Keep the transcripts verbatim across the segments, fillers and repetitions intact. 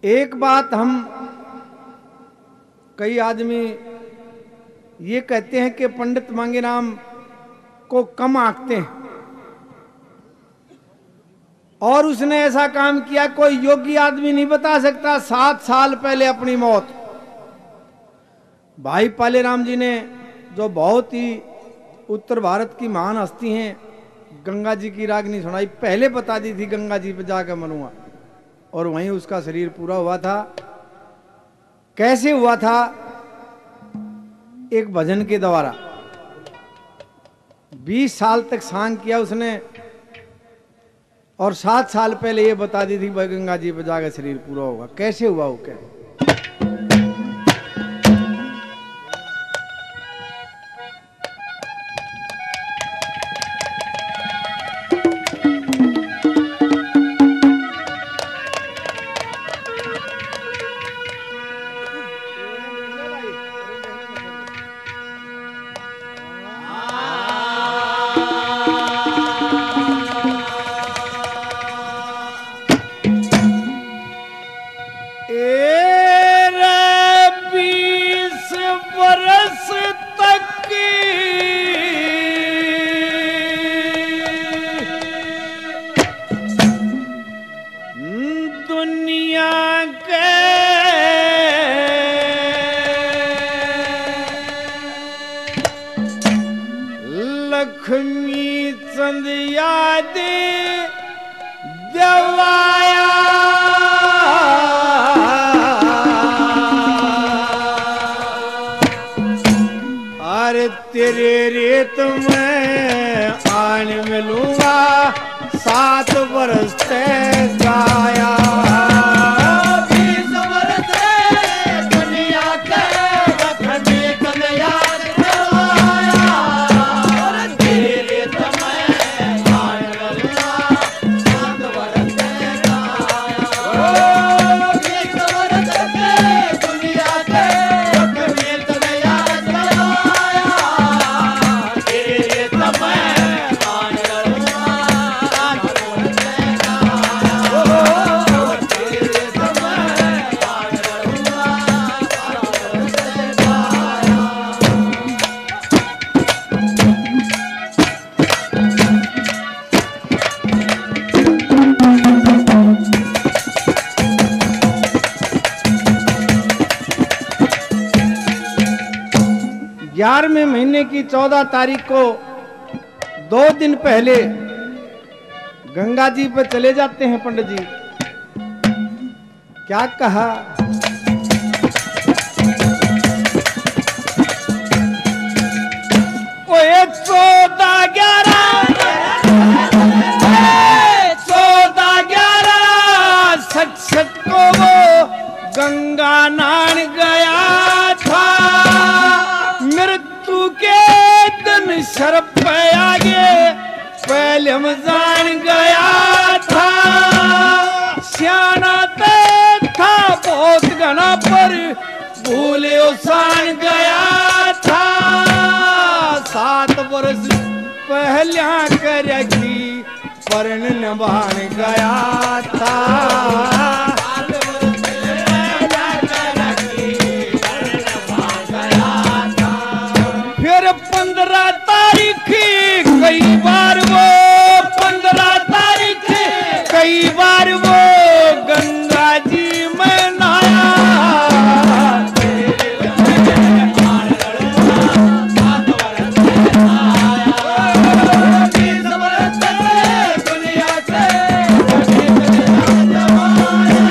एक बात हम कई आदमी ये कहते हैं कि पंडित मांगेराम को कम आंकते हैं और उसने ऐसा काम किया कोई योग्य आदमी नहीं बता सकता। सात साल पहले अपनी मौत भाई पालेराम जी ने, जो बहुत ही उत्तर भारत की महान हस्ती हैं, गंगा जी की रागनी सुनाई, पहले बता दी थी गंगा जी पे जाकर मनुआ, और वहीं उसका शरीर पूरा हुआ था। कैसे हुआ था? एक भजन के द्वारा। बीस साल तक सांग किया उसने और सात साल पहले ये बता दी थी भाई गंगा जी पे जाकर शरीर पूरा होगा। कैसे हुआ वो? क्या लक्ष्मी चंद याद देवाया अरे तेरे रेत में आन मिलूंगा सात बरस तक गाया ग्यारहवें महीने की चौदह तारीख को दो दिन पहले गंगा जी पर चले जाते हैं पंडित जी। क्या कहा? ओए चौदह ग्यारह चौदह ग्यारह सच सच को वो गंगा नान गया था। मृत्यु के दिन सर पे आगे पहले हम जान गया था। सियाना ते था बहुत घना पर भूले उसान गया था। सात बरस पहले कर रखी परण नभान गया था। पंद्रह तारीख कई बार वो पंद्रह तारीख कई बार वो गंगा जी में नहाया। दुनिया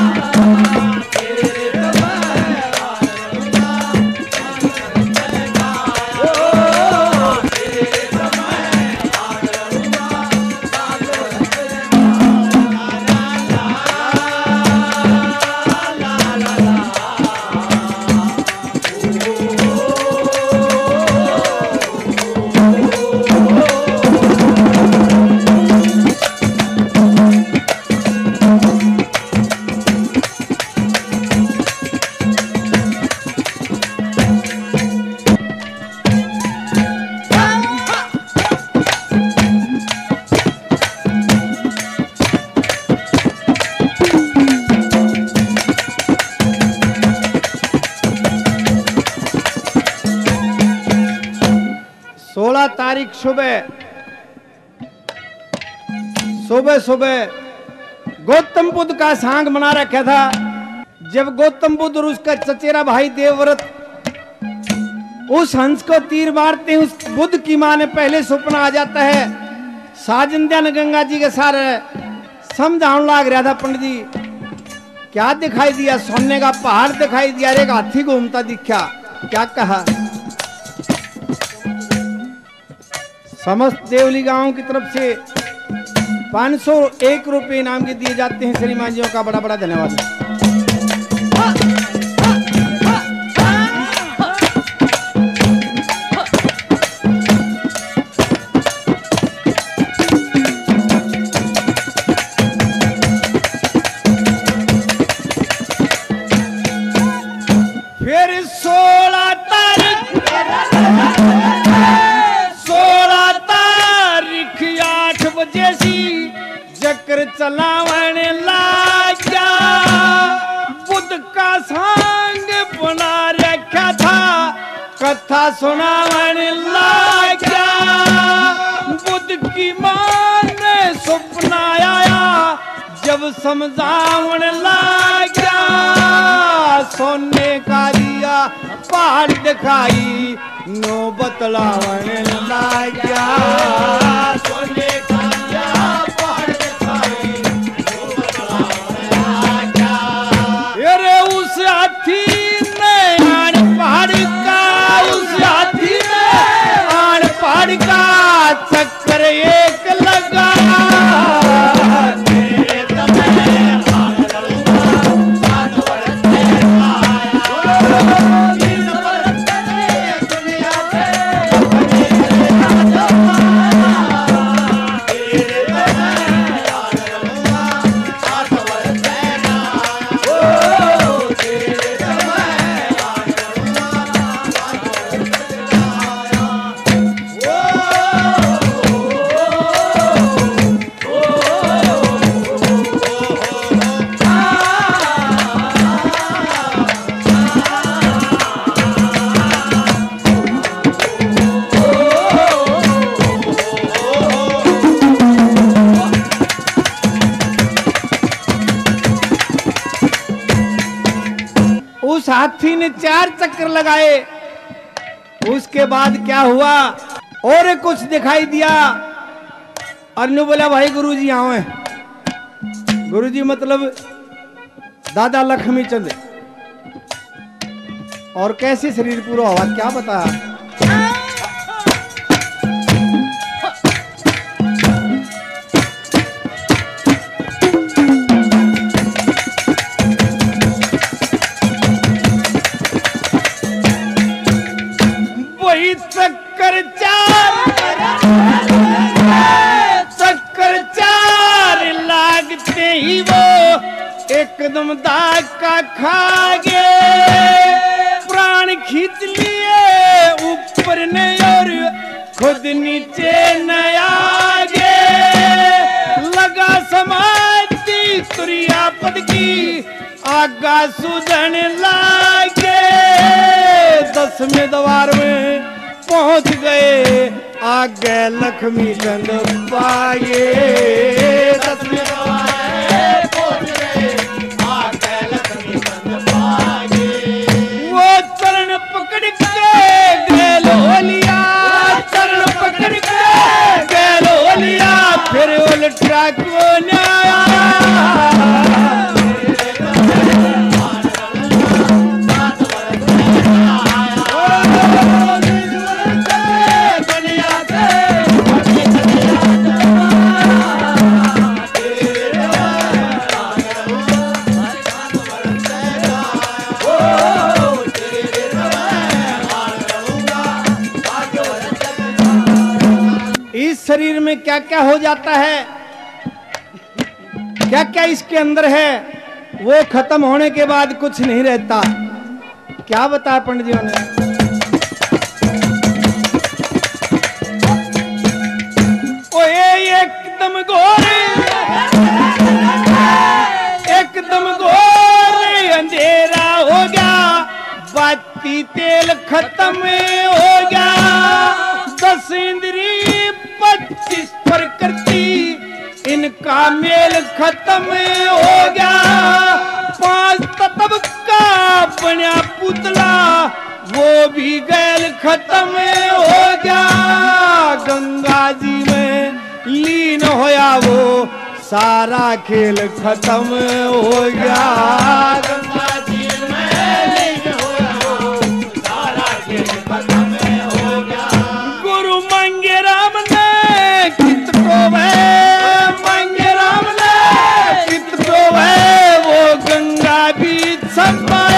तारीख सुबह सुबह सुबह गौतम बुद्ध का सांग बना रखा था। जब गौतम बुद्ध और उसका चचेरा भाई देवव्रत उस हंस को तीर मारते हैं, उस बुद्ध की मां ने पहले सपना आ जाता है। साजन गंगा जी के सारे समझाने लग रहा था, पंडित जी क्या दिखाई दिया? सोने का पहाड़ दिखाई दिया, एक हाथी घूमता दिखा। क्या कहा? समस्त देवली गांव की तरफ से पांच सौ एक रुपए इनाम के दिए जाते हैं। श्रीमान जी का बड़ा बड़ा धन्यवाद। फिर सोलह तारीख सोलह तारीख आठ बजे सी चक्र चलावन लागा। बुद्ध का सांग बना रखा था, कथा सुनावन लागा। बुद्ध की मां ने सपना आया, जब समझावन लागा। सोने का दिया पहाड़ दिखाई, नो बतलावन लागा। सोने का दिया पहाड़ दिखाई, नो बतलावन लागा। अरे उस हाथी ने आन पहाड़ का, उस हाथी ने आन पहाड़ का चक्कर एक लगा। उस हाथी ने चार चक्कर लगाए। उसके बाद क्या हुआ? और कुछ दिखाई दिया। अनु बोला भाई गुरुजी आओ हैं। गुरुजी मतलब दादा लक्ष्मी चंद। और कैसे शरीर पूरा हुआ क्या बताया? चक्कर चार चक्कर चार लागते ही वो एकदम दाका खा गए। प्राण खींच लिए ऊपर ने और खुद नीचे न आगे। लगा समाधि तुरिया पद की आगा सुधन लागे। दसवें द्वार में पहुंच गए, आगे लक्ष्मी चंद पाए। दसवें द्वार में पहुंच गए, आगे लक्ष्मी चंद पाए। वो चरण पकड़ के गैलो लिया, चरण पकड़ के गैलो लिया। फिर उल्टा को न्याया। शरीर में क्या क्या हो जाता है, क्या क्या इसके अंदर है, वो खत्म होने के बाद कुछ नहीं रहता। क्या बताया पंडित जी ने? ओए एकदम गोरे एकदम गोरे अंधेरा हो गया। बाती तेल खत्म हो गया। दस इंद्री पच्चीस प्रकृति, इनका मेल खत्म हो गया। पांच तत्व का बना पुतला, वो भी गैल खत्म हो गया। गंगा जी में लीन होया वो सारा खेल खत्म हो गया। गंगा जी में लीन होया वो सारा खेल खत्म हो गया। गुरु मंगे राम ने कित टोवे, मंगे राम ने कित टोवे, वो गंगा बीच संपा